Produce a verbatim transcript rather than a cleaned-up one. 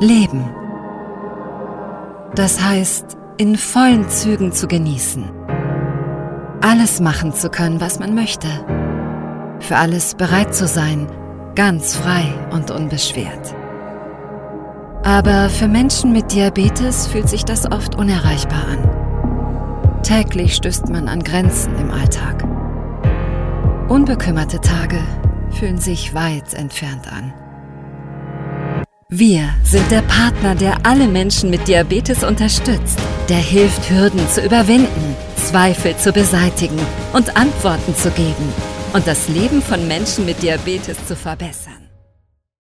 Leben. Das heißt, in vollen Zügen zu genießen. Alles machen zu können, was man möchte. Für alles bereit zu sein, ganz frei und unbeschwert. Aber für Menschen mit Diabetes fühlt sich das oft unerreichbar an. Täglich stößt man an Grenzen im Alltag. Unbekümmerte Tage fühlen sich weit entfernt an. Wir sind der Partner, der alle Menschen mit Diabetes unterstützt, der hilft, Hürden zu überwinden, Zweifel zu beseitigen und Antworten zu geben und das Leben von Menschen mit Diabetes zu verbessern.